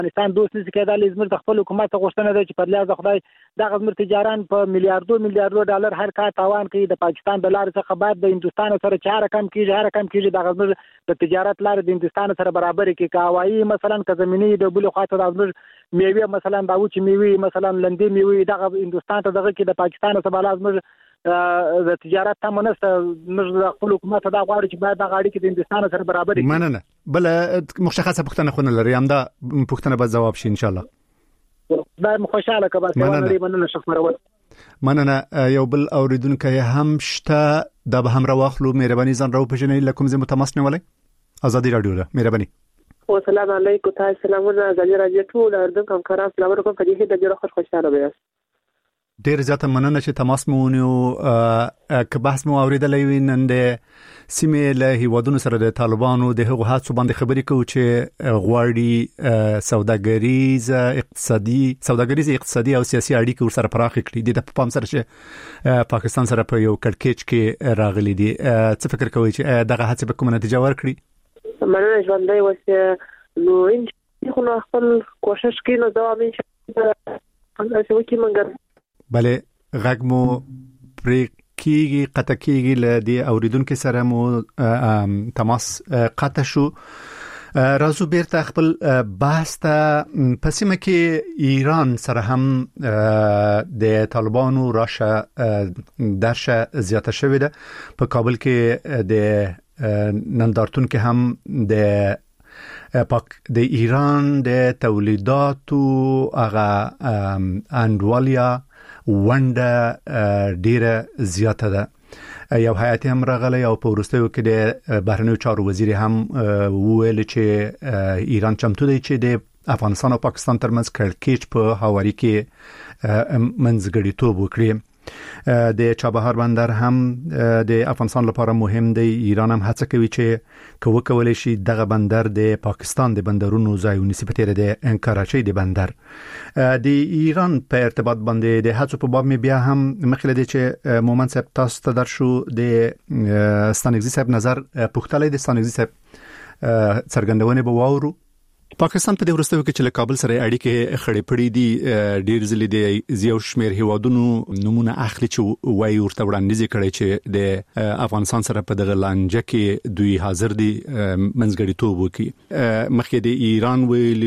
افغانستان دوست نشي کېدای زموږ د خپل حکومت غوښتنه ده چې په لیاز خدای دغه زموږ تجاران په میلیارډو ډالر هر کال تاوان کوي د پاکستان د لارې څخه بعد د هندستان سره چاره کم کیږي دغه زموږ د تجارت لارې د هندستان سره برابر کی کاوایی مثلا که زمینی د بل خاطر د زموږ میوه مثلا دا وچ میوه مثلا لندې میوه دغه هندستان ته دغه کې د پاکستان سره بل زموږ د تجارت تمنست موږ د خپل حکومت دا غواړي چې باید د غاړي کې د هندستان سره برابر کی مننه بل مشخصه پوښتنه خو نه لري هم دا پوښتنه به جواب شي ان شاء الله دا خوشاله کبه مننه شکر مننه یو بل اوریدونکو هم شته د به هم راوخلو مهرباني ځان راو پېژنې لکم زه متماس نه ولای ازادي رادیو له مهرباني السلام علیکم تاسو سلامونه ازادي رادیو ټول اردن کوم کاران سلام علیکم په دې د جوړ خوشاله بیاست ډیر زیاته مننه چې تماس مو ونیو که بحث مو اوریدلې وینم د سیمې له هیوادونو سره د طالبانو د هغو حادثو باندې خبرې کوو چې غواړي سوداګریز اقتصادي او سیاسي اړیکې ورسره پراخ کړي د پام سره چې پاکستان سره په یو کړکېچ کې راغلي دي څه فکر کوئ چې دغه هڅه به کومه نتیجه ورکړي مننه ژوندۍ وسه نو ان خو خپل کوشش کوي نو دوام ان شاء الله کوي منګر بله غږ مو پرې قطع کېږي له دې اوریدونکو سره مو تماس قطع شو راځو بیرته خپل بحث ته پسیمه کې ایران سره هم د طالبانو راشه درشه زیاته شوې ده په کابل کې د نندارتون کې هم د ایران د تولیداتو هغه انډوالیا ونده ډیره زیاته ده یو هیئت هم راغلی او په وروستیو کې د بهرنیو چارو وزیر هم وویل چې ایران چمتو دی چې د افغانستان او پاکستان ترمنځ کړکېچ په هواري کې منځګړیتوب وکړي د چابهار بندر هم د افغانستان لپاره مهم دی ایران هم هڅه کوي چې کولی شي دغه بندر د پاکستان د بندرونو ځای ونیسي په تیره د کراچۍ د بندر د ایران په ارتباط باندې د هڅو په باب بیا هم مخکې دی چې مومن صاحب تاسو ته درشو د ستانکزي صاحب نظر پوښتلې د ستانکزي صاحب څرګندونه به واورو پاکستان په دې وروستیو کې چې له کابل سره اړیکې خړې پړې دي ډیر ځلې د زیو شمیر هیوادونو نمونه اخلي چې وایي ورته وړاندیز کړي چې د افغانستان سره په دغه لانجه کې دوی حاضر دي منځګړیتوب وکړي مخکې د ایران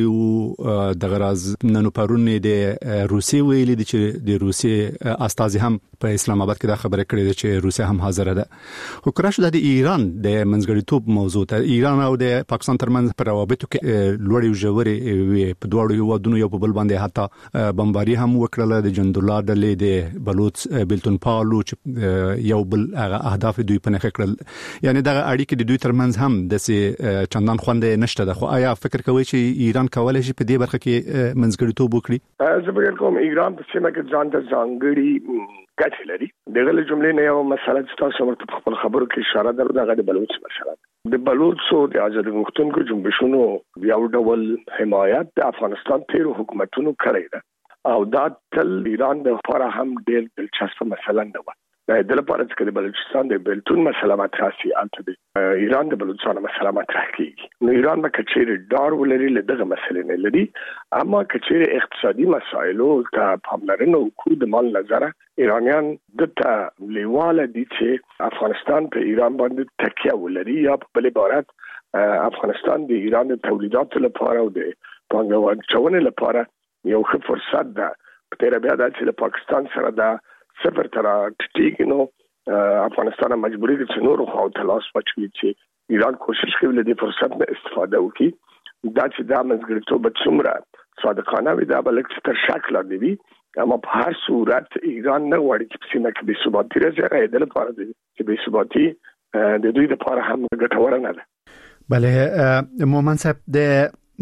ویلو د غراز نن پرون د روسي ویلي دي چې د روسي استازي هم په اسلام آباد کې دا خبره کړې ده چې روسیا هم حاضر ده خو کراش د ایران د منځګړیتوب موضوع ته ایران او د پاکستان ترمنځ پر روابطو کې لوړې ژورې په دواړو هیوادونو یو په بل باندې حتی بمباري هم وکړله د جندولا ډلې د بلوچ بیلتون پالو چې یو بل اهداف دوی په نخښه کړل یعنی دغه اړیکې د دوی ترمنځ هم د چندان خوند نشته ده خو آیا فکر کوي چې ایران کولای شي په دې برخه کې منځګړیتوب وکړي زه به کوم ایران په سیمه کې ځان ته ځانګړي ګټه لري دغه جملې نه یو مسله چې تاسو ورته په خپل خبرو کې اشاره درلوده هغه د بلوچ مسله د بلوچو د آزادۍ غوښتونکو جنبشونو یو ډول حمایت د افغانستان تیرو حکومتونو کړی ده او دا تل ایران د لپاره هم ډېر دلچسپ مسله نه و د لپاره چې د بلوچستان د بیلتون مسله مطرح شي البته د ایران د بلوچستان مسله مطرح کیږي نو ایران به کچېر ډار ولري له دغه مسلې نه لري اما کچېر اقتصادي مسایلو ته پاملرنه وکړو د مال نظر ایرانیان دته لیواله دي چې افغانستان په ایران باندې تکیه ولري یا په بل عبارت افغانستان د ایران د تولیداتو لپاره او د پانګوال چونه لپاره یو ښه فرصت ده په تیر بیا د پاکستان سره د صفر تر ټیټیږي نو افغانستان مجبوری دي چې نور خو تلاش وکړي چې ایران کوشش کوي له دې فرصت نه استفاده وکړي دا چې د منځګړیتوب څومره صادقانه وي دا بلکې تر شکل دی اما په هر صورت ایران نه غواړي چې سیمه کې بې ثباتي راځي د لپاره دي چې بې ثباتي د دوی لپاره هم ګټوره نه ده بله مومن صاحب د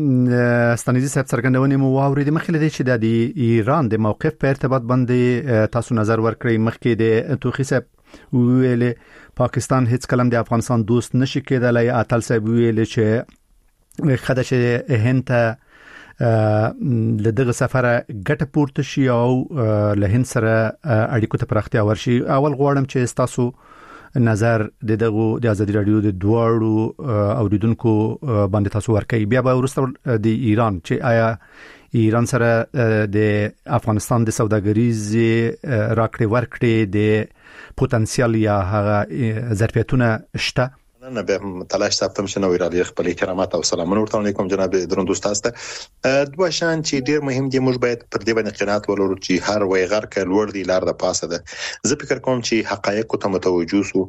ستانکزي صاحب څرګندونې مو واورېدې مخکې دی چې د ایران د موقف په ارتباط باندې تاسو نظر ورکړئ مخکې د توخي صاحب ویلې پاکستان هیڅ کلم د افغانستان دوست نشي کېدلی اتل صاحب ویلې چې خدای چې هند ته لدغه سفره ګټه پورته شي او له هند سره اړیکو ته پراختیا ورشي اول غواړم چې تاسو نظر د ازادي رادیو د دوړو اوریدونکو باندې تاسو ورکړئ. بیا به ورسته د ایران چې آیا ایران سره د افغانستان د سوداګریز راکړې ورکړې د پوتنسیال یا هغه ظرفیتونه شته؟ نه به تلاش ثبتم شنو ویرالي خپل احترامات او سلامونه ورته علیکم جناب درنو استاد ته دوه شان چې ډیر مهم دي. موږ باید پر دې باندې قناعت ولرو چې هر وای غر ک لوړ دی لار د پاسه ده. زه فکر کوم چې حقایق ته متوجه سو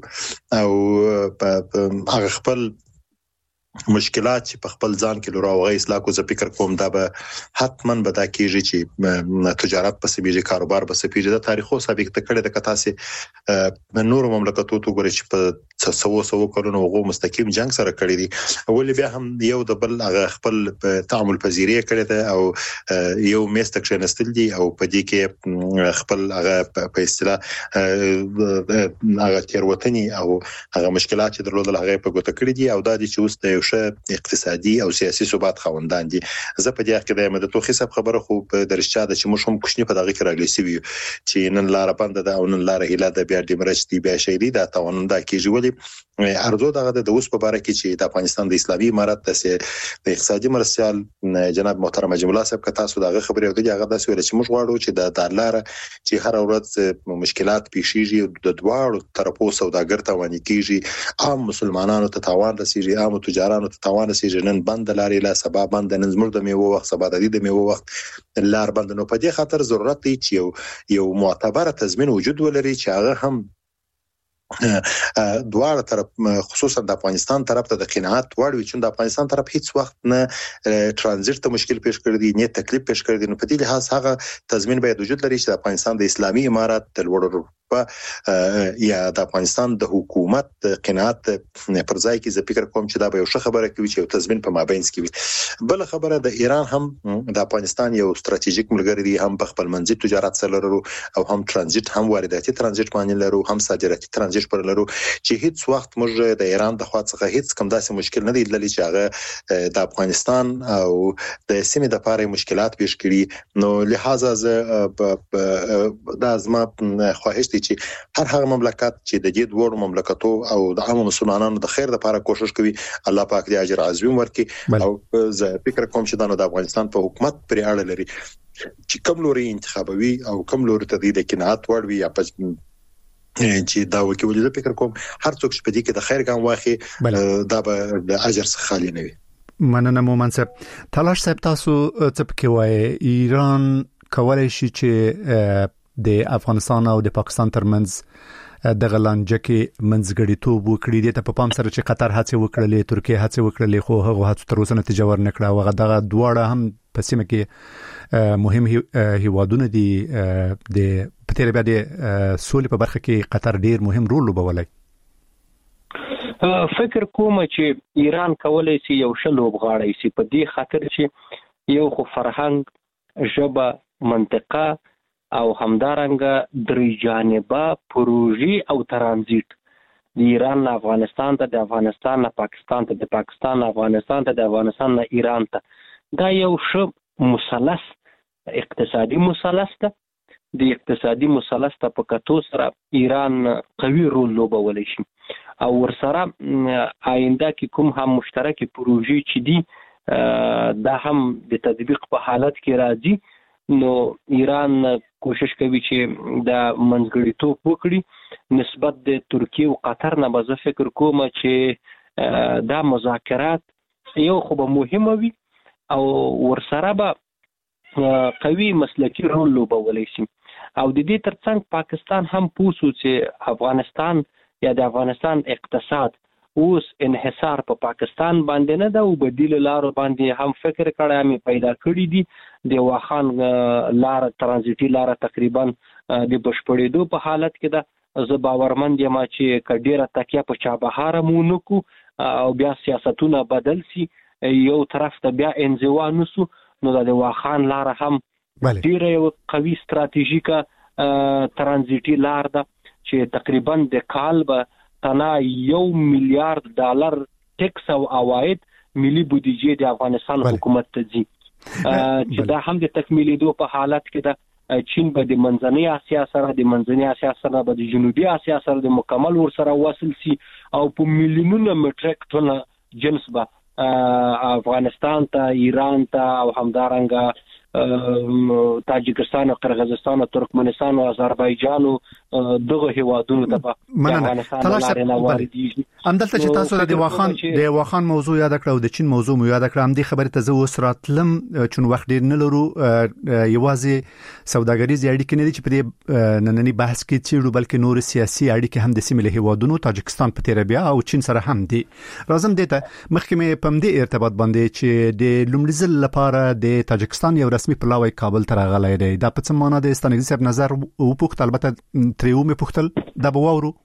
او هغه خپل مشکلات چې په خپل ځان کې لور او غیصلا کو زه فکر کوم دا به حتما به دا کیږي چې تجارت په سبيجه کاروبار په سبيجه د تاریخو سابق ته کړه د کتاسه نور مملکتو ته ګوري چې په 100 کلونو وغو مستقیم جنگ سره کړی دي ولې بیا هم یو د بل هغه خپل تعامل پذیریه کړی ده او یو میسته کښنستل دي او په دې کې خپل هغه په اصطلاح هغه تیروتنی او هغه مشکلات چې درلودل هغه په ګوته کړی دي او دا دي چې اوس اقتصادي او سیاسي ثبات خوندان دي. زه په دې کې د مدته حساب خبره خو په درشته ده چې موږ هم کوښنی په دغه کې راغلي سوي چې نن لار بند ده او نن لار هله ده بیا د مرشتي بیا شهري ده توانم دا کېږي ولې ارزو دغه د اوس په باره کې چې د افغانستان د اسلامي امارت د اقتصادي مرستيال جناب محترم اجم الله صاحب کتا سو دغه خبره ودی هغه داسې ویل چې موږ غواړو چې د دلار چې هر ورځ مشکلات پیښیږي د دواړو طرفو سوداګر ته ونی کیږي عام مسلمانانو ته تاوان رسیږي عام تجارانو ته تاوان رسیږي نن بند لاري لا سبب بند نن زموږ د میوه وخت سبا د دې میوه وخت لار بند نو په دې خاطر ضرورت دی چې یو معتبر تضمین وجود ولري چې هغه هم دواړه طرف خصوصا د افغانستان طرف ته د قناعت وړ وي چې د افغانستان طرف هیڅ وخت نه ترانزیت ته مشکل پیښ کړی دی نه تکلیف پیښ کړی دی. نو په دې لحاظ هغه تضمین باید وجود لري چې د افغانستان د اسلامي امارت د لوړ یا د افغانستان د حکومت قناعت پر ځای کې زه فکر کوم چې دا به یو ښه خبره کوي چې یو تضمین په مابینس کې وي. بل خبره د ایران هم د افغانستان یو ستراتیژیک ملګری دی هم په خپل منځي تجارت سره لرو او هم ترانزیت هم وارداتي ترانزیت باندې لرو هم صادراتي ترانزیت پر لرو چې هیڅ وخت موږ د ایران د خوا څخه هیڅ کوم داسې مشکل نه دی لري چې هغه د افغانستان او د سیمې د لپاره مشکلات پیښ کړي. نو لہذا د ازما خواهش دی چې هر هغه مملکت چې د دې دوه مملکتو او د عامو مسلمانانو د خیر لپاره کوشش کوي الله پاک دې اجر عظیم ورکړي. او زه فکر کوم چې د افغانستان په حکومت پرې اړه لري چې کوم لوري انتخابوي او کوم لوري ته د قناعت وړوي یا چې دا وکیل زه فکر کوم هر څوک چې په دې کې د خیر ګام واخی دا به د اجر څخه خالی نه وي. مننه مومن صاحب. تلاش صاحب تاسو څه پکې وایي ایران کولای شي چې د افغانستان او د پاکستان ترمنځ د غلانجه کې منځګړیتوب وکړي د په پام سره چې قطر هڅه وکړلې ترکیه هڅه وکړلې خو هغه هڅه تر اوسه نتیجه ورنکړه او هغه دغه دواړه هم په سیمه کې مهم هیوادونه دي د پتیر بیا د سولې په برخه کې قطر ډیر مهم رول لوبولی. فکر کوم چې ایران کولای شي یو شل وبغاړي شي په دې خاطر چې یو خو فرهنګ ژبه منطقه او همدارنګه درې جانبه پروژې او ترانزیت د ایران نه افغانستان ته د افغانستان نه پاکستان ته د پاکستان نه افغانستان ته د افغانستان نه ایران ته دا یو ښه مثلث اقتصادي مثلث ده. د اقتصادي مثلث ته په کتو سره ایران قوي رول لوبولی شي او ورسره آینده کې کوم هم مشترک پروژې چې دي دا هم د تطبیق په حالت کې راځي. نو ایران کوشش کوي چې د منځګړیتوب وکړي نسبت د ترکیه او قطر نه. به زه فکر کوم چې دا مذاکرات یو خو به مهمه وي او ورسره به قوي مسلکي رول لوبولی شي او د دې ترڅنګ پاکستان هم پوسو چې افغانستان یا د افغانستان اقتصاد اوس انحصار په پاکستان باندې نه ده او بدیل لارو باندې هم فکر کړی هم پیدا کړی دي. د واخان لار ترانزیتي لار تقریبا د بشپړېدو په حالت کې ده. زه باورمند یم چې کډیره تکیه په چابهار مو نکو او بیا سیاستونه بدل سي یو طرف ته بیا انزوا نسو نو د واخان لار هم ډیره یو قوي ستراتیژیکه ترانزیتي لار ده چې تقریبا د کال به تنا $1 میلیارډ ټیکس او عواید ملي بودیجه د افغانستان حکومت ته ځي چې دا هم د تکمیلېدو په حالت کې ده. چین به د منځنۍ اسیا سره د منځنۍ اسیا سره به د جنوبي اسیا سره د مکمل ور سره وصل سي او په میلیونونو مټریک ټن جنس به افغانستان ته ایران ته او همدارنګه تاجکستان او قرغیزستان او ترکمنستان او آذربایجان دغه هیوادونو ته په افغانستان لارې واردېږي. همدلته چې تاسو د واخان موضوع یاد کړو د چین موضوع مو یاد کړم د خبرې ته زه اوس راتلم چې وخت ډیر نه لرو یوازې سوداګریز اړیکې نه دي چې په دې نننی بحث کې چیرې بلکې نور سیاسي اړیکې هم د سیمې له هیوادونو تاجکستان په تیر بیا او چین سره هم دي. راځم دته مخکې په دې ارتباط باندې چې د لومړي ځل لپاره د تاجکستان یو رسمي پلاوی کابل ته راغلی دی. دا په څه معنا د ستانګزي صاحب نظر او پوښتل البته تریو می پوښتل دا به وورو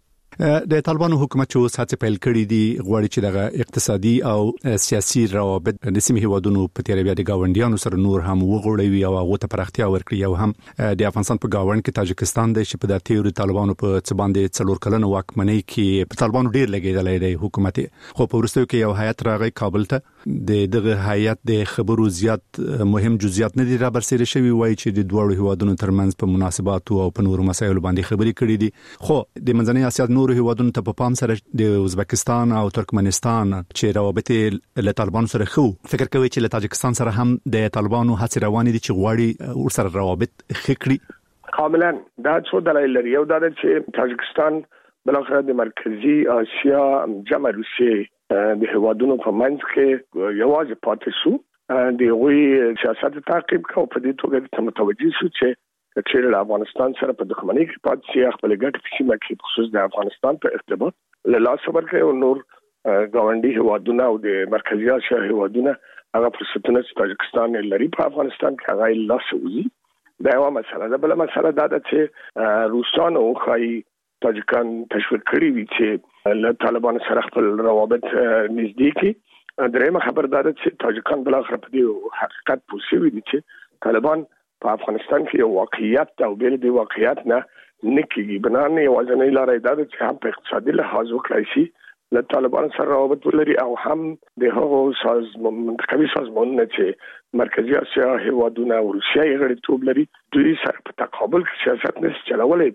د طالبانو حکومت چې اوس هڅه پیل کړې دي غواړي چې دغه اقتصادي او سیاسي روابط د سیمې هیوادونو په تیر بیا د گاونډیانو سره نور هم وغوړوي او هغه ته پراختیا ورکړي او هم د افغانستان په گاوند کې تاجکستان د چې په د تیر طالبانو په څ باندې څلور کلن واکمنۍ کې په طالبانو ډیر لګیدلې دی حکومت خو په ورستیو کې یو هیئت راغی کابل ته دغه هیئت د خبرو زیات مهم جزئیات نه دي را برسېره شوی وایي چې د دوه هیوادونو ترمنځ په مناسباتو او په نورو مسایلو باندې خبرې کړې دي خو د منځنۍ اسیا نور هیوادونو ته په پام سره د ازبکستان او ترکمنستان چې روابط له طالبانو سره خو فکر کوي چې له تاجکستان سره هم د طالبانو هڅې روانې دي چې غواړي ورسره روابط خکړي. کاملا دا څو دلایل لري. یو دا چې تاجکستان بلخره د مرکزی اسیا جمع روسیې د هیوادونو په منځ کې یوازې پاتې شو د غوي سیاست تعقیب کو په دې توګه متوجي شو چې چې د افغانستان سره په دښمنۍ کې پاتې شي خپل ګټې په سیمه کې خصوص د افغانستان په ارتباط له لاس ورکړي او نور ګاونډي هیوادونه او د مرکزی اسیا هیوادونه هغه فرصتونه چې تاجکستان لري په افغانستان کې هغه لاس وزي. دا یو مسله ده. بل مسله دا ده چې روسانو خای تاجکان تشویق کړی وي چې له طالبان سره خپل روابط نږدې کړي. درېمه خبر دا ده چې تاجکان بل اخر په دې حقیقت پوښي دي چې طالبان په افغانستان کې یو واقعیت او بل د واقعیت نه نکېږي. بنانه یو ځنې لارې دا چې هم په اقتصادي لحاظ وکړای شي له طالبان سره روابط ولري او هم د هغو منطقوي سازمانونو چې مرکزی اسیا هیوادونه او روسیه یې غړیتوب لري دوی سره په تقابل کې سیاست نشي چلولای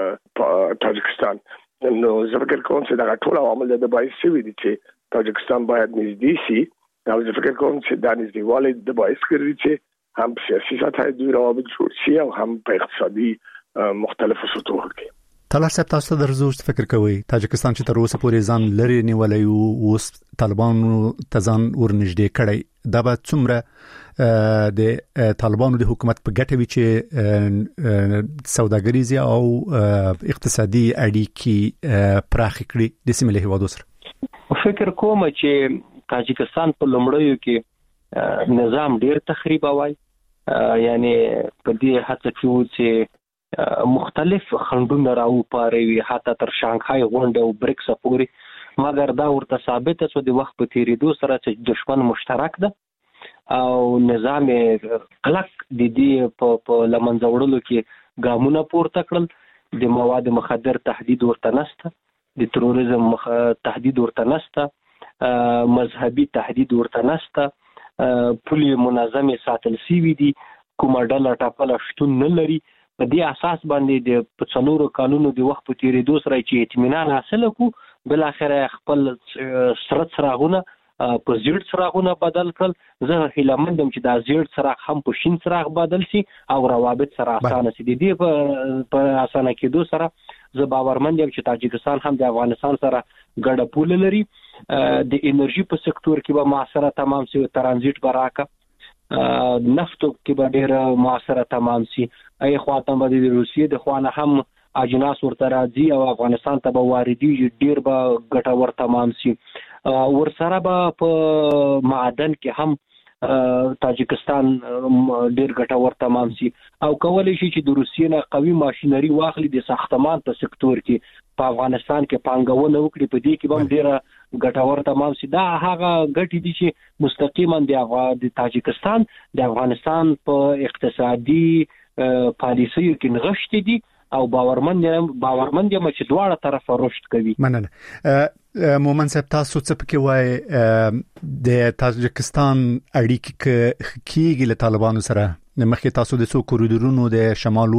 په تاجکستان. نو زه فکر کوم چې دا ټول عوامل د باعث شوي دي چې تاجکستان باید نږدې شي او زه فکر کوم چې دا نږدېوالی د باعث کړي چې هم سیاسي سطح دوی روابط جوړ شي او هم په اقتصادي مختلفو سطحو کې. طلال صاحب تاسو درزوست فکر کوي تاجکستان چې تر اوسه پورې ځان لري نیولای او اوس طالبانو ته ځان ورنږدې کړي دا به څومره د طالبانو د حکومت په ګټه وي چې سوداګریز او اقتصادي اړیکې پراخ کړي د سیمې له هیوادو سره. فکر کوم چې تاجکستان په لومړیو کې نظام ډیر تخریب وای یعنی په دې هڅه کې چې مختلف خندونه راو پاروي حتی تر شانګهای غونډه او بریکس پورې مګر دا ورته ثابت شو د وخت په تیریدو سره چې دشمن مشترک ده او نظام کلک د دې په لمنځه وړلو کې ګامونه پورته کړل. د مواد مخدر تهدید ورته نشته، د تروریزم تهدید ورته نشته، مذهبي تهدید ورته نشته، پولي منظمه ساتل سیوی دي، کومه ډله ټاپله شتون نه لري. په دې اساس باندې د پڅلورو قانونو د وخت په تیریدو سره چې اطمینان حاصل کو بل اخر خپل سرت سراغونه په زیړ سراغونه بدل کړل. زه هیلمندم چې دا زیړ سراغ هم په شین سراغ بدل شي او روابط سره اسانه شي. د دې په اسانه کېدو سره زه باورمند یم چې تاجکستان هم د افغانستان سره ګډه پول لري. د انرژي په سکتور کې به معاصره تمام شي، ترانزیت براکه نفتو کې به ډېر معاصره تمام شي. ای خواته به د روسیې د خوانه هم اجناس ورته راځي او افغانستان ته به واردېږي، ډېر به ګټور تمام شي. ورسره به په معدن کې هم تاجکستان ډېر ګټور تمام شي او کولای شي چې د روسیې نه قوي ماشينري واخلي د ساختمان په سکتور کې په افغانستان کې پانګونه وکړي. په دې کې به ډېر ګټور تمام شي. دا هغه ګټې دي چې مستقیما د تاجکستان د افغانستان په اقتصادي پالیسیو کې نغښتې دي او باورمند یم چې دواړه طرفه رشد کوي. مننه. مومن صاحب تاسو څه پکې وای د تاجکستان اړیکې کېږي له طالبانو سره مخکې تاسو د څو کوریډورونو د شمال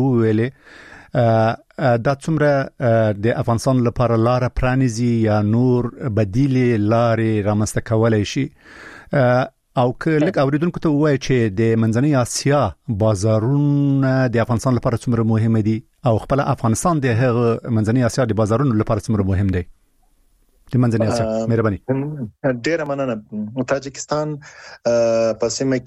ویلې دا څومره د افغانستان لپاره لار پرانیزي یا نور بدیل لارې رامنځته کولای شي او که لکه اوریدونکو ته وایي چې د منځنۍ اسیا بازارونه د افغانستان لپاره څومره مهم دي او خپل افغانستان د هغه منځنۍ اسیا د بازارونو لپاره څومره مهم دی د منځنۍ اسیا مهرباني ډیره مننه تاجکستان په سیمه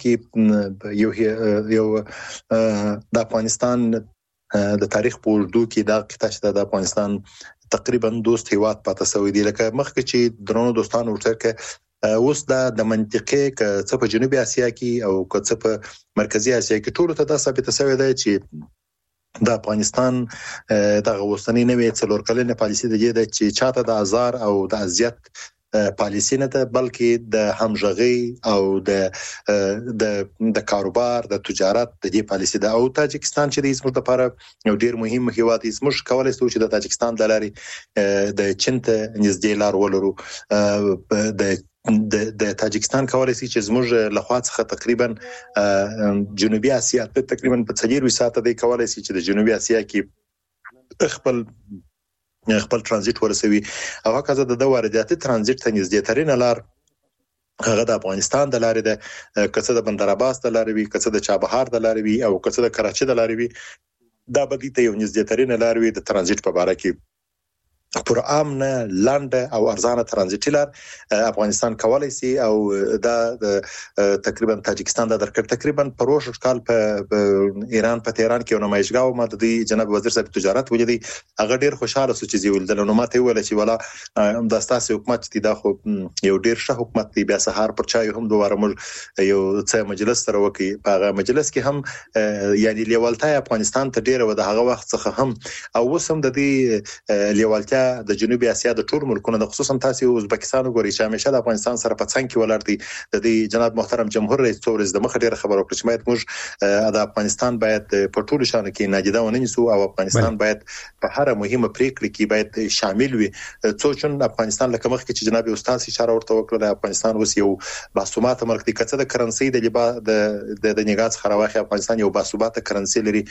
کې یو د افغانستان د تاریخ په اوږدو کې دا قطعه د افغانستان تقریبا دوست هیواد پاتې شوی دی لکه مخکې چې درونو دوستانو ورته اوس د منطقې ک څه په جنوبي اسیا کې او ک څه په مرکزی اسیا کې ټول ته دا ثابت شوی دی چې د افغانستان د غوښتنې نوې څلور کلنه پالیسي د دې چې چاته د ازار او د اذیت پالیسي نه ده بلکې د همغږي او د کاروبار د تجارت د دې پالیسي ده او تاجکستان چې د زموږ لپاره یو ډیر مهم هیواد دی زموږ کولای شو چې د تاجکستان د لارې د چین ته نږدې لار ولرو د تاجکستان کولای شي چې زموږ لخوا څخه تقریبا جنوبي اسیا ته تقریبا په 30 ساعته دی کولای شي چې د جنوبي اسیا کې خپل ترانزیت ورسوي او هغه د وارداتي ترانزیت ته نږدې ترين لار هغه د افغانستان د لارې د کڅه د بندر عباس د لارې وي کڅه د چابهار د لارې وي او کڅه د کراچي د لارې وي دا به د یو نږدې ترين لار وي د ترانزیت په اړه کې پر امن لاند او ارزانه ترانزیتي لار افغانستان کولای شي او دا تقریبا تاجکستان د درکړ تقریبا پروش کال په ایران په تهران کې یو نمایشګاه ما د جناب وزیر صاحب تجارت ولیدي هغه ډیر خوشاله سو چې ویل د نوماته ویل چې ولا د اساسي حکومت دی دا خو یو ډیر ښه حکومت دی بیا سهار پر چای هم دواره موږ یو څه مجلس سره وکي په مجلس کې هم یعنی لیوالتای افغانستان ته ډیر و د هغه وخت څخه هم او وسم د دې لیوالتیا د جنوبي اسیا د ټول ملکونو د خصوصا تاسو ازبکستان وګورئ چې همیشه د افغانستان سره په څنګ کې ولر دي د دې جناب محترم جمهور رئیس څورز د مخه ډیره خبرو کړې چې موږ د افغانستان باید په ټولو شانو کې ناجیده ونیسو او افغانستان باید په هر مهمه پریکړه کې باید شامل وي څوچن افغانستان لکه مخکې چې جناب استاد اشاره ورته وکړه د افغانستان اوس یو باسوماته ملک دی کڅه د کرنسي د نګاز خراوخي افغانستان یو باسوماته کرنسي لري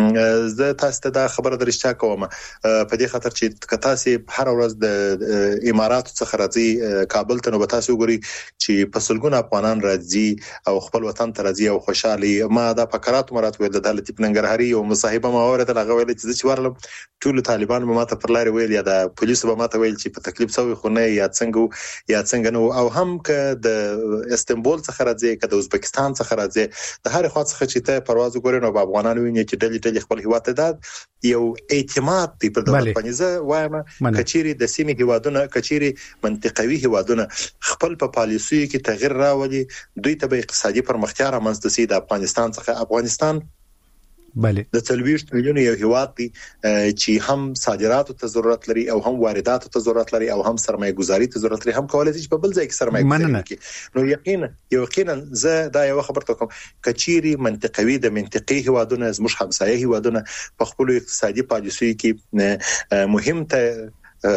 زه تاسو ته دا خبره درشته کوم په دې خاطر چې کتا هر ورځ د امارات څخه راځي کابل ته نو تاسو وګورئ چې په سلګونه افغانان راځي او خپل وطن ته راځي او خوشحالي ما دا فقرات مرات ویل د دولت پننګرهاري او مصاحبه ما اورته لغه ویل چې ورلم ټول طالبان به ماته پر لاري ویل یا د پولیس به ماته ویل چې په تکلیف سوي خو نه یا څنګه نو او هم ک د استنبول څخه راځي ک د ازبکستان څخه راځي د هر خوا څخه چې ته پرواز وګورئ نو په افغانانو ویني چې ډلې خپل هیواد ته داد یو اعتماد دی پر دغه پنځه وایم کچيري د سیمې هیوادونه کچيري منطقوي هیوادونه خپل په پالیسي کې تغیر راولي دوی ته به اقتصادي پرمختیا رامنځته سي د افغانستان څخه افغانستان بله د 30 میلیون یو هیواد دی چې هم صادراتو ته ضرورت لري او هم وارداتو ته ضرورت لري او هم سرمایه گذاري ته ضرورت لري هم کولای شي په بل ځای کې سرمایه گذاري کوي نو یقینا زه دا یو خبرته کوم کچيري منطقوي د منطقي هیوادونه زموږ همسایه هیوادونه په خپل اقتصادي پالیسي کې مهم ته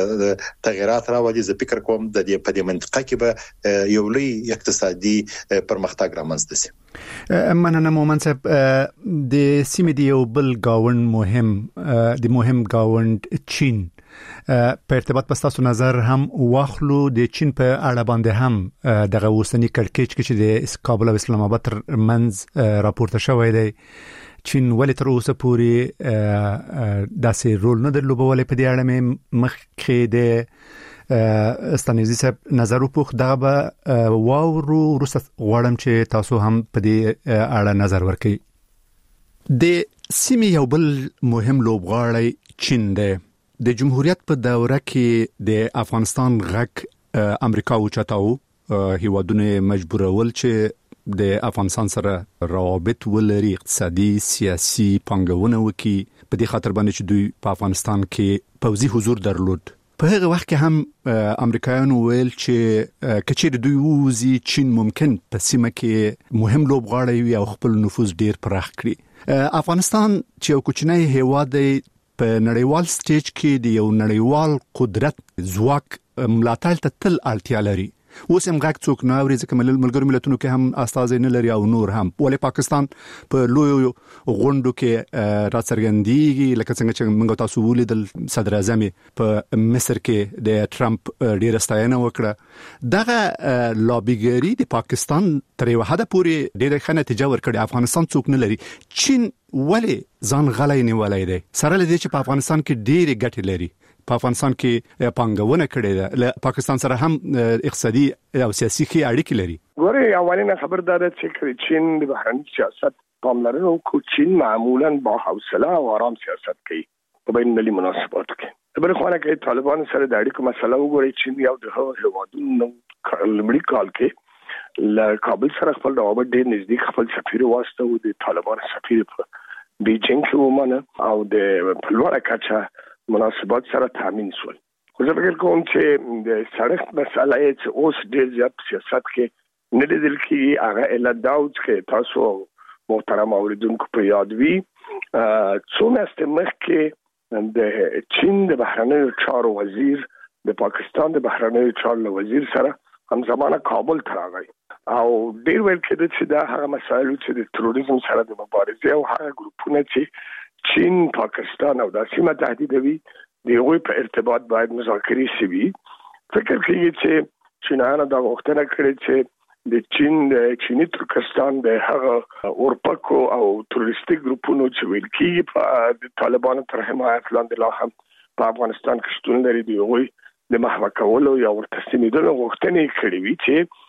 تغیرات راوړي زه فکر کوم د دې په دې منطقه کې به یو لوی اقتصادي پرمختګ رامنځته شي مننه مومن صاحب د سیمې دی یو بل گاوند مهم گاوند چین په ارتباط په تاسو نظر هم واخلو د چین په اړه باندې هم دغه وسنی کړکېچ کې چې د کابل او اسلام آباد تر منځ راپورته شوی دی چین ولې تر اوسه پورې داسې رول نه درلوبولې په دې اړه مې مخکې د استانیزي صاحب نظر وپوښ دا به واورو وروسته غواړم چې تاسو هم په دې اړه نظر ورکړئ د سیمې یو بل مهم لوبغاړی چین دی د جمهوریت په دوره کې د افغانستان غږ امریکا اوچتاو هیوادونه مجبورول چې د افغانستان سره روابط ولري اقتصادي سیاسي پنګونه وکي په دې خاطر باندې چې دوی په افغانستان کې پوځي حضور درلود په هغه وخت کې هم امریکایانو ویل چې کچېر دوی ووزي چین ممکن په سیمه کې مهم لوبغاړی وي او خپل نفوذ ډیر پراخ کړي افغانستان چې یو کوچنی هیواد دی په نړیوال سټیج کې د یو نړیوال قدرت ځواک ملاتړ ته تل اړتیا لري. اوس هم غږ څوک نه اوري ځکه ملګرو ملتونو کې هم استازي نه لري او نور هم. ولې پاکستان په لوی غونډو کې راڅرګندېږي لکه څنګه چې موږ تاسو ولیدل صدر اعظم په مصر کې د ټرمپ ډیره ستاینه وکړه. دغه لابیګری د پاکستان تر یو حد پورې ډیره ښه نتیجه ورکړي. افغانستان څوک نه لري. چین ولې ځان غلی نیولای دی سره لدې چې په افغانستان کې ډیره ګټې لري؟ په افغانستان کې پانګونه کړې ده، له پاکستان سره هم اقتصادي او سیاسي اړیکې لري. ګوره اولینه خبردار چې چین د بهرنی سیاست پاملرنه کوي. چین معمولا با حوصله او آرام سیاست کوي په بین المللي مناسباتو کې. بل خو نه کې طالبان سره د اړیکو مسله وګورئ. چین یو د هوادونو لمړي کال کې له کابل سره خپل روابط ډېر نږدې خپل سفیر واسطه و. د طالبان سفیر په بیجینګ کې ومنه او د پلوړه کچا مناسبات سره تامین شول. خو زه فکر کوم چې د سړک مسله چې اوس ډېر زیات سیاست کې نه لیدل کېږي. هغه علت دا چې تاسو محترم اوریدونکو په یاد وي څو میاشتې مخکې د چین د بهرنیو چارو وزیر د پاکستان د بهرنیو چارو وزیر سره همزمانه کابل ته راغی او ډېر ویل کېده چې دا هغه مسایل چې د تروریزم سره د مبارزې او هغه ګروپونه چې چین پاکستان او د سیمه تهدیدوي د هغوی په ارتباط باید مذاکرې شي. فکر کوي چې چینایانو دا غوښتنه کړې چې د چین د چینی ترکستان د هغه اورپکو او تروریستیک ګروپونو چې ویل کېږي په د طالبانو تر حمایت لاندې لا هم په افغانستان کې شتون لري د هغوی د محو کولو یا ورته ستنېدلو غوښتنې کړې وي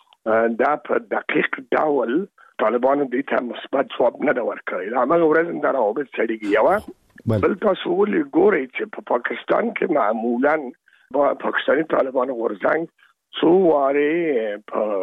چې دا په دقیق ډول طالبانو دې ته مثبت ځواب نه دا ورکړی. هغه ورځ دا راوبد سړيږي یو بل تاسو ولې ګورئ چې په پاکستان کې معمولاً پاکستاني طالبانو ورزنګ څو واره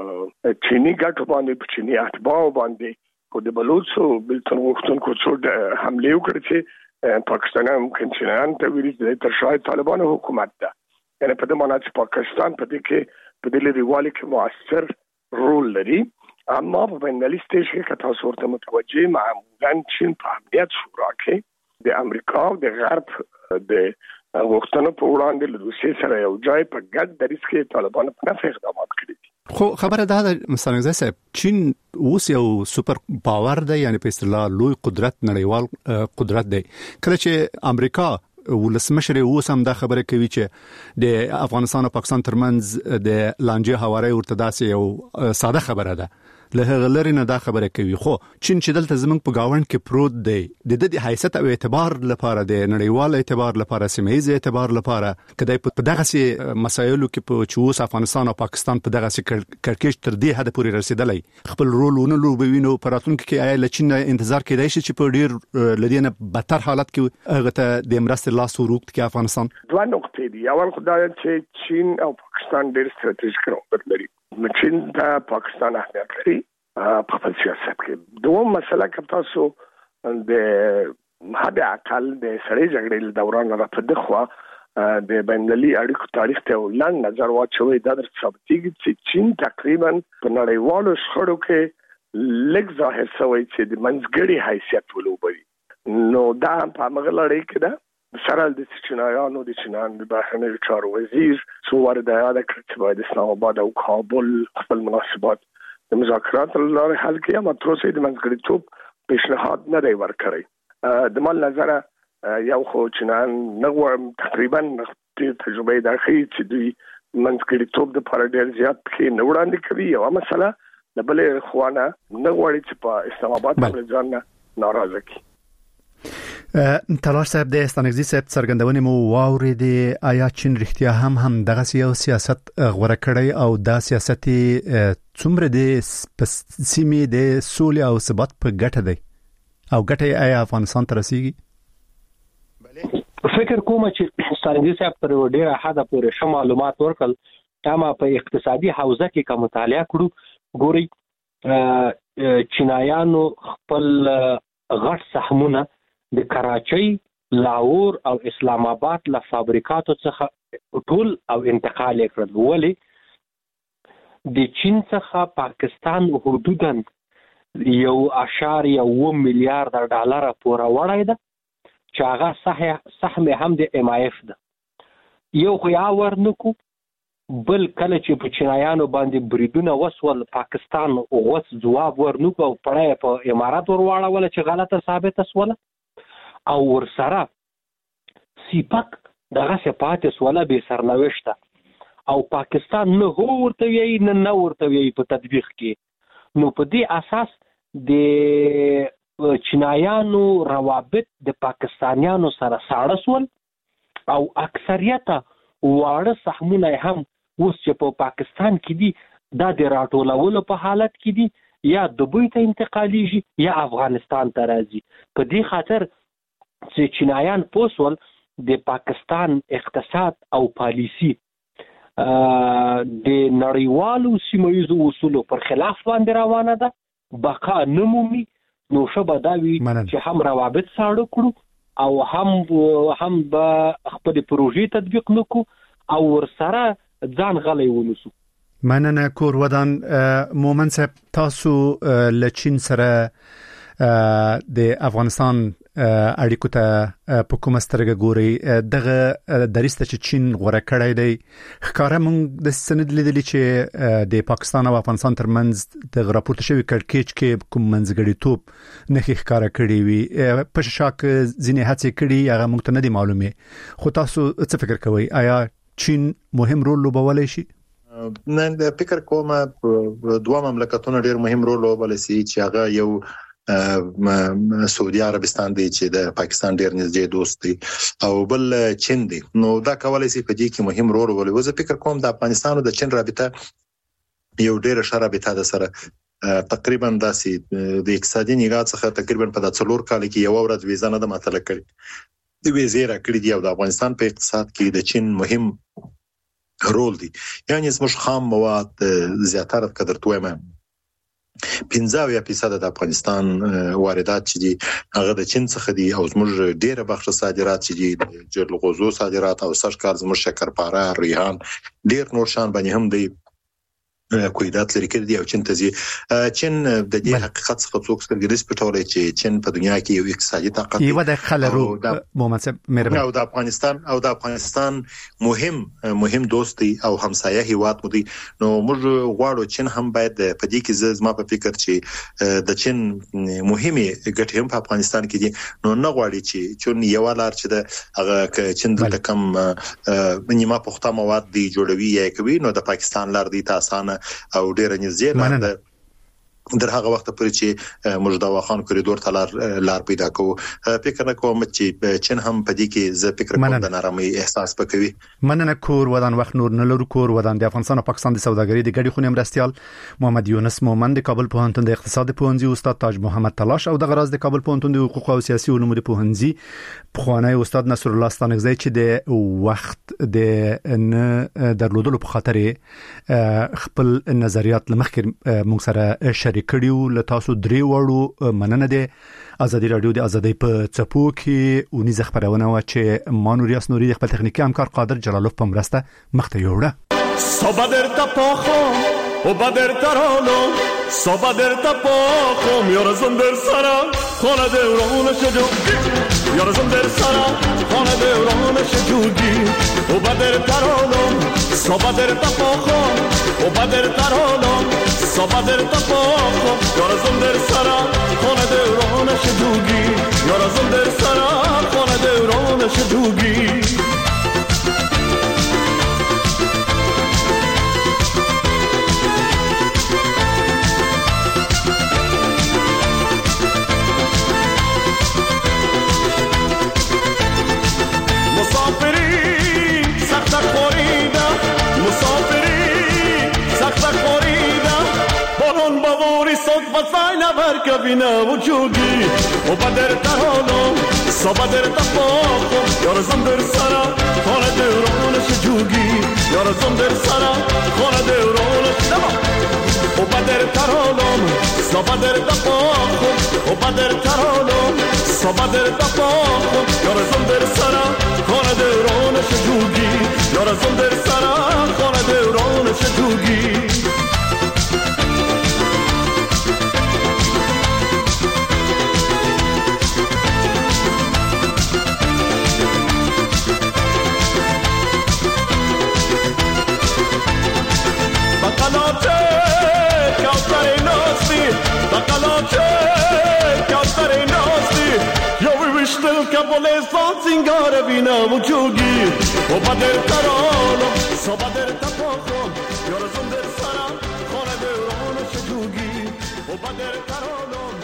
په چینی ګټو باندې په چینی اتباع باندې په د بلوچو بلتون وختونکو څو حمله وکړي چې پاکستان ممکن چینیان ته ویل چې تر شاید طالبانو حکومت ده. یعنی په دې معنی چې پاکستان په دې کې په دې لريوالي کې موثر رول لري. اما په بینالي سټیج کې تاسو ورته متوجه معمولاً چین په امنیت شورا کې د امریکا او د غرب د غوښتنو په وړاندې له روسیې سره یو ځای په ګډ دریځ کې طالبانو په نفع اقدامات کړي دي. خو خبره ده مثلا صاحب چین اوس یو سوپر پاور دی، یعنی په اصطلاح لوی قدرت، نړیوال قدرت دی. کله چې امریکا ولسمشر اوس هم دا خبره کوي چې د افغانستان او پاکستان ترمنځ د لانجې هواري ورته داسې یو ساده خبره ده، له هغه لري نه دا خبره کوي. خو چین چې دلته زمونږ په گاوند کې پروت دی د حیثیت او اعتبار لپاره، د نړیوال اعتبار لپاره، سیمه‌ایز اعتبار لپاره، کله په دغه سي مسایلو کې په چوس افغانستان او پاکستان په دغه سي کړکېچ تر دې حد پورې رسیدلی خپل رول ونه لوبوي، په راتلونکي کې آیا له چین انتظار کېدای شي چې په ډیر لدینه بدتر حالت کې هغه ته د مرستې لاس وروکت کې افغانستان؟ دوه نقطې دي. اول خدای چې چین او پاکستان ډیر ستراتیژیک رابط لري. چین د پاکستان اهمیت لري په خپل سیاست کې. دوم مسله کې تاسو د حد اقل د سړې جګړې دوران را په دغه د بینالمللي اړیکو تاریخ ته لاندې نظر واچوي. دا در ثابتېږي چې چین تقریبا په نړیوالو شخړو کې لږ ظاهر شوی چې د منځګړي حیثیت ولوبوي. نو دا په مغلړې کې ده سره د چینایانو د چینان د بهرنیو چارو وزیر څو واره د یاد کړ چې باید اسلام آباد او کابل خپل مناسبات د مذاکرات لپاره حل کړي، اما تر اوسه د منځګړیتوب پیشنهاد نه دی ورکړی. د مال نظر یو خو چینان نو تقریبا تجربه د اخی چې دوی منځګړیتوب د لپاره ډیر زیات کې نه وړاندې کوي. یو مسله د بلې خوانه نه غواړي چې په اسلام آباد باندې ځان ناراضه کړي. تلاش صاحب د استانګزي صاحب څرګندونې مو واورېدې. آیا چین رښتیا هم دغه یو سیاست غوړه کړی او دا سیاست څومره د سیمې د سولې او ثبات په ګټه دی او ګټه آیا افغانستان ته رسیږي؟ فکر کوم چې استانګزي صاحب پر ډیره حد پورې ښه معلومات ورکړل. تمه په اقتصادي حوزه کې کوم مطالعه کړو، ګوري چینایانو خپل غټ سهمونه د کراچۍ، لاهور او اسلام آباد له فابریکاتو څخه ټول او انتقال کړل. ولی د چین څخه پاکستان حدوداً 1.1 میلیارډ ډالر پورې وړای ده چې هغه سهم هم د MIF ده. یو خو یا ورنکو، بل کله چې په چینایانو باندې بریدونه وسول پاکستان اوس ځواب ورنکو او پړای په امارات ورواړول چې غلطه ثابته سوله، او ورسره سیپک دغه صفات سوله به سرنوشته، او پاکستان نه ورته وی نه ورته وی په تطبیق کې. نو په دې اساس د چینایانو روابط د پاکستانیانو سره ساړه سول، او اکثریت واړه سهمونه هم اوس چې په پاکستان کې دي دا د راټولولو په حالت کې دي، یا دوبۍ ته انتقالیږي یا افغانستان ته راځي. په دې خاطر چې چینایان پوسول د پاکستان اقتصاد او پالیسی د نړیوالو سیمه‌ییزو اصولو پر خلاف باندې روانه ده، بقا نمومي، نو شبه دا وي چې هم روابط ساړه کړو او هم به خپل پروژې تطبیق نکو او ورسره ځان غلی ونیسو. مننه کور ودان. مومن صاحب، تاسو له چین سره د افغانستان اړیکو ته په کومه سترګه ګوري؟ دغه دریسته چې چین غوړه کړی دی، ښکاره موږ د سند لیدلی چې د پاکستان او افغانستان ترمنځ د راپورته شوی کړکېچ کې کوم منځګړیتوب نه ښکاره کړی وي، په شک ځینې هڅې کړي هغه موږ ته نه دي معلومه. خو تاسو څه فکر کوئ؟ آیا چین مهم رول لوبولی شي؟ نه، د فکر کوم دوه مملکتونه ډیر مهم رول لوبولی شي، چې هغه یو سعودي عربستان دی چې د پاکستان ډیر نږدې دوست دی، او بل چین دی. نو دا کولای شي په دې کې مهم رول ولوبوي. زه فکر کوم د افغانستان او د چین رابطه یو ډیر ښه رابطه ده سره، تقریبا داسې د اقتصادي نگاه څخه تقریبا په 4 کال کې یو ورځ ویزه نه د مطلق کړي، د ویزې را کړی دی، او د افغانستان په اقتصاد کې د چین مهم رول دی. یعنی زموږ خام مواد زیاتره قدر تویم 15% د افغانستان واردات چې دي هغه د چین څخه دي، او زموږ ډیره بخښه صادرات چې دي د جلغوزو صادرات، او سرکار زموږ شکرپاره، ریحان، ډیر نور شان باندې هم دی کویدات لري کړی دی او چین ته ځي. چین د دې حقیقت څخه څوک سترګې نشي پټولای چې چین په دنیا کې یو اقتصادي طاقت دی. یو د خلرو مومن صاحب مهرباني، او د افغانستان مهم دوست دی او همسایه هیواد مو دی. نو موږ غواړو چین هم باید په دې کې زما په فکر چې د چین مهمه ګټې هم په افغانستان کې دي. نو نه غواړي چې چون یو لار چې د هغه چین د کم نیمه پخته مواد دی جوړوي یا کوي، نو د پاکستان لار دی تاسانه او ډیر نږدې در هغه وخت پورې چې موږ د واخان کوریډور ته لار پیدا کوو. فکر نه کوم چې چین هم په دې کې زه فکر کوم د نارامۍ احساس وکوي. مننه کور ودان وخت نور نه لرو. کور ودان د افغانستان او پاکستان د سوداګرۍ د ګډي خونې مرستيال محمد یونس مومن د کابل پوهنتون د اقتصاد پوهنځي استاد تاج محمد تلاش او د غراز د کابل پوهنتون د حقوق او سیاسي علومو د پوهنځي پخوانی استاد نصر الله ستانګزی چې د وخت د نه درلودلو په خاطر خپل نظریات لمخکې موږ سره شریک کړیو. له تاسو درې وړو مننه ده. ازادي رادیو د ازادۍ په چپو کې اونیزه خبرونه و چې مانوریاس نوري د خپل تخنیکی همکار قادر جلالوف په مرسته مخته یوړه. صبادر تپاخو و بدر ترالو صبادر تپاخو یارزم در سرا خانه دوران شجوگی یارزم در سرا خانه دوران شجوگی و بدر ترالو صبادر تپاخو و بدر ترالو صبادر تپاخو یارزم در سرا خانه دوران شجوگی یارزم در سرا خانه دوران شجوگی فاينا بركبنا وجوجي وبدر ترانو صبدر تفاقو يا رزم در سرا خانه دوران شجوگی يا رزم در سرا خانه دوران وبدر ترانو صبدر تفاقو وبدر ترانو صبدر تفاقو يا رزم در سرا خانه دوران شجوگی يا رزم در سرا خانه دوران شجوگی گلستان سینگار بینم و چوگی و بدر ترانم سو بدر تپاخم یارزم در سرم خانه دوران شجوگی و بدر ترانم